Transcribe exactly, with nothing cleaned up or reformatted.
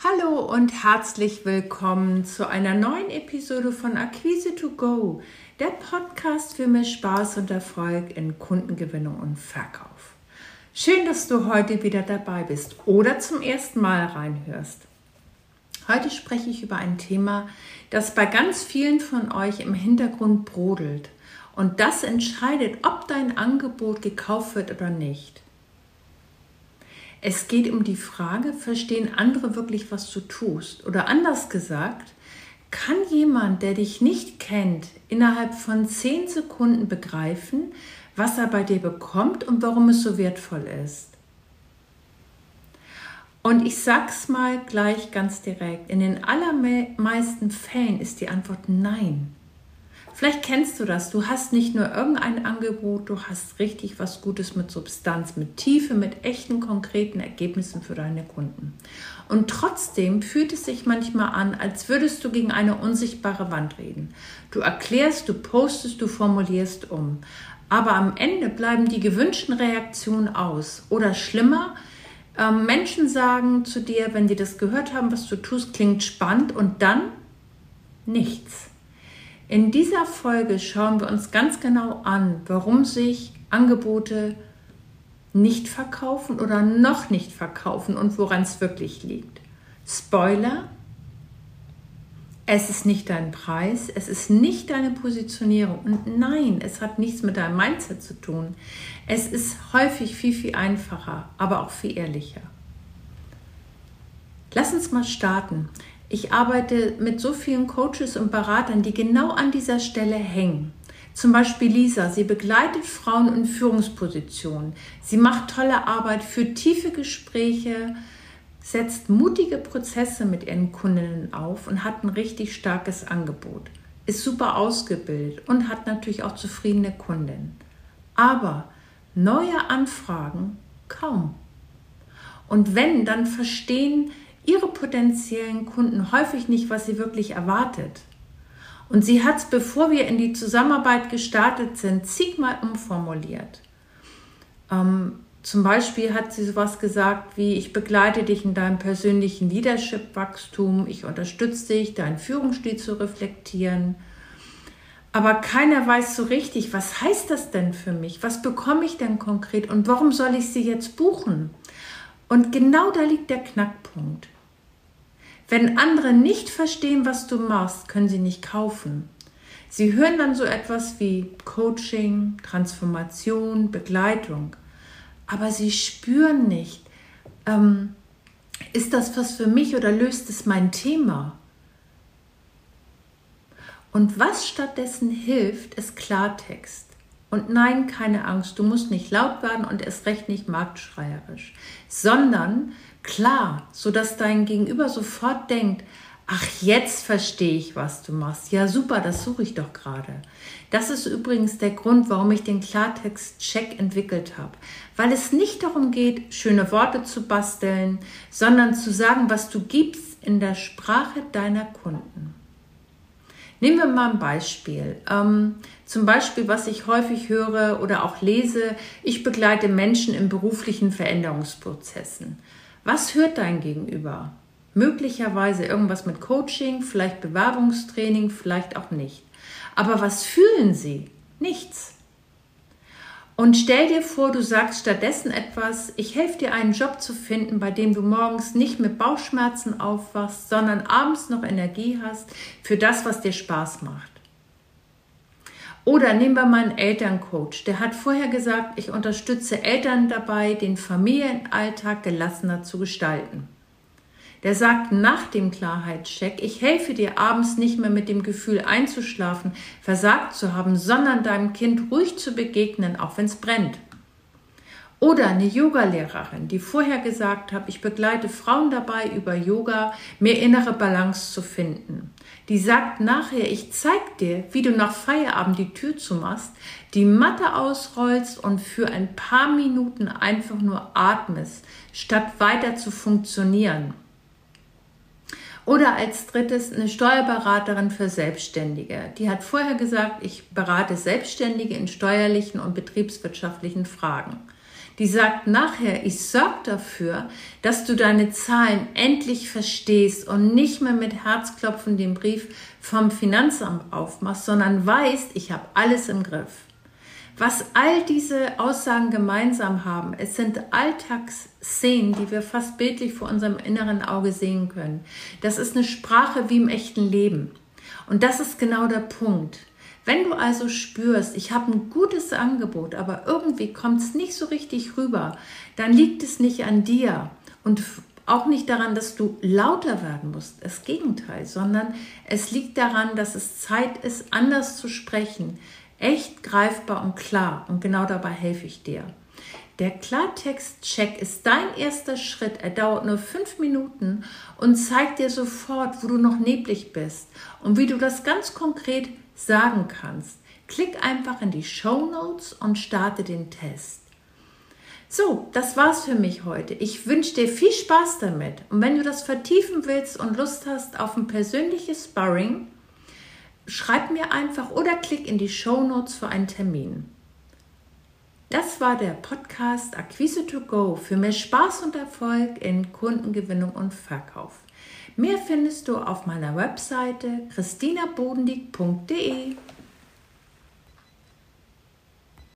Hallo und herzlich willkommen zu einer neuen Episode von Akquise to Go, der Podcast für mehr Spaß und Erfolg in Kundengewinnung und Verkauf. Schön, dass du heute wieder dabei bist oder zum ersten Mal reinhörst. Heute spreche ich über ein Thema, das bei ganz vielen von euch im Hintergrund brodelt und das entscheidet, ob dein Angebot gekauft wird oder nicht. Es geht um die Frage, verstehen andere wirklich, was du tust? Oder anders gesagt, kann jemand, der dich nicht kennt, innerhalb von zehn Sekunden begreifen, was er bei dir bekommt und warum es so wertvoll ist? Und ich sag's mal gleich ganz direkt, in den allermeisten Fällen ist die Antwort nein. Vielleicht kennst du das, du hast nicht nur irgendein Angebot, du hast richtig was Gutes mit Substanz, mit Tiefe, mit echten, konkreten Ergebnissen für deine Kunden. Und trotzdem fühlt es sich manchmal an, als würdest du gegen eine unsichtbare Wand reden. Du erklärst, du postest, du formulierst um. Aber am Ende bleiben die gewünschten Reaktionen aus. Oder schlimmer, äh, Menschen sagen zu dir, wenn die das gehört haben, was du tust, klingt spannend und dann nichts. In dieser Folge schauen wir uns ganz genau an, warum sich Angebote nicht verkaufen oder noch nicht verkaufen und woran es wirklich liegt. Spoiler, es ist nicht dein Preis, es ist nicht deine Positionierung und nein, es hat nichts mit deinem Mindset zu tun. Es ist häufig viel, viel einfacher, aber auch viel ehrlicher. Lass uns mal starten. Ich arbeite mit so vielen Coaches und Beratern, die genau an dieser Stelle hängen. Zum Beispiel Lisa, sie begleitet Frauen in Führungspositionen. Sie macht tolle Arbeit, führt tiefe Gespräche, setzt mutige Prozesse mit ihren Kundinnen auf und hat ein richtig starkes Angebot. Ist super ausgebildet und hat natürlich auch zufriedene Kundinnen. Aber neue Anfragen kaum. Und wenn, dann verstehen ihre potenziellen Kunden häufig nicht, was sie wirklich erwartet. Und sie hat es, bevor wir in die Zusammenarbeit gestartet sind, zigmal umformuliert. Ähm, zum Beispiel hat sie sowas gesagt wie, ich begleite dich in deinem persönlichen Leadership-Wachstum, ich unterstütze dich, deinen Führungsstil zu reflektieren. Aber keiner weiß so richtig, was heißt das denn für mich? Was bekomme ich denn konkret und warum soll ich sie jetzt buchen? Und genau da liegt der Knackpunkt. Wenn andere nicht verstehen, was du machst, können sie nicht kaufen. Sie hören dann so etwas wie Coaching, Transformation, Begleitung. Aber sie spüren nicht, ähm, ist das was für mich oder löst es mein Thema? Und was stattdessen hilft, ist Klartext. Und nein, keine Angst, du musst nicht laut werden und erst recht nicht marktschreierisch, sondern klar, sodass dein Gegenüber sofort denkt, ach, jetzt verstehe ich, was du machst. Ja, super, das suche ich doch gerade. Das ist übrigens der Grund, warum ich den Klartext-Check entwickelt habe. Weil es nicht darum geht, schöne Worte zu basteln, sondern zu sagen, was du gibst in der Sprache deiner Kunden. Nehmen wir mal ein Beispiel. Ähm, zum Beispiel, was ich häufig höre oder auch lese, ich begleite Menschen in beruflichen Veränderungsprozessen. Was hört dein Gegenüber? Möglicherweise irgendwas mit Coaching, vielleicht Bewerbungstraining, vielleicht auch nicht. Aber was fühlen sie? Nichts. Und stell dir vor, du sagst stattdessen etwas, ich helfe dir einen Job zu finden, bei dem du morgens nicht mit Bauchschmerzen aufwachst, sondern abends noch Energie hast für das, was dir Spaß macht. Oder nehmen wir mal einen Elterncoach, der hat vorher gesagt, ich unterstütze Eltern dabei, den Familienalltag gelassener zu gestalten. Der sagt nach dem Klarheitscheck, ich helfe dir abends nicht mehr mit dem Gefühl einzuschlafen, versagt zu haben, sondern deinem Kind ruhig zu begegnen, auch wenn es brennt. Oder eine Yogalehrerin, die vorher gesagt hat, ich begleite Frauen dabei, über Yoga mehr innere Balance zu finden. Die sagt nachher, ich zeig dir, wie du nach Feierabend die Tür zumachst, die Matte ausrollst und für ein paar Minuten einfach nur atmest, statt weiter zu funktionieren. Oder als drittes eine Steuerberaterin für Selbstständige. Die hat vorher gesagt, ich berate Selbstständige in steuerlichen und betriebswirtschaftlichen Fragen. Die sagt nachher, ich sorge dafür, dass du deine Zahlen endlich verstehst und nicht mehr mit Herzklopfen den Brief vom Finanzamt aufmachst, sondern weißt, ich habe alles im Griff. Was all diese Aussagen gemeinsam haben, es sind Alltagsszenen, die wir fast bildlich vor unserem inneren Auge sehen können. Das ist eine Sprache wie im echten Leben. Und das ist genau der Punkt. Wenn du also spürst, ich habe ein gutes Angebot, aber irgendwie kommt es nicht so richtig rüber, dann liegt es nicht an dir und auch nicht daran, dass du lauter werden musst, das Gegenteil, sondern es liegt daran, dass es Zeit ist, anders zu sprechen, echt greifbar und klar, und genau dabei helfe ich dir. Der Klartext-Check ist dein erster Schritt, er dauert nur fünf Minuten und zeigt dir sofort, wo du noch neblig bist und wie du das ganz konkret sagen kannst. Klick einfach in die Shownotes und starte den Test. So, das war's für mich heute. Ich wünsche dir viel Spaß damit. Und wenn du das vertiefen willst und Lust hast auf ein persönliches Sparring, schreib mir einfach oder klick in die Shownotes für einen Termin. Das war der Podcast Akquise to Go für mehr Spaß und Erfolg in Kundengewinnung und Verkauf. Mehr findest du auf meiner Webseite christina bodendieck punkt de.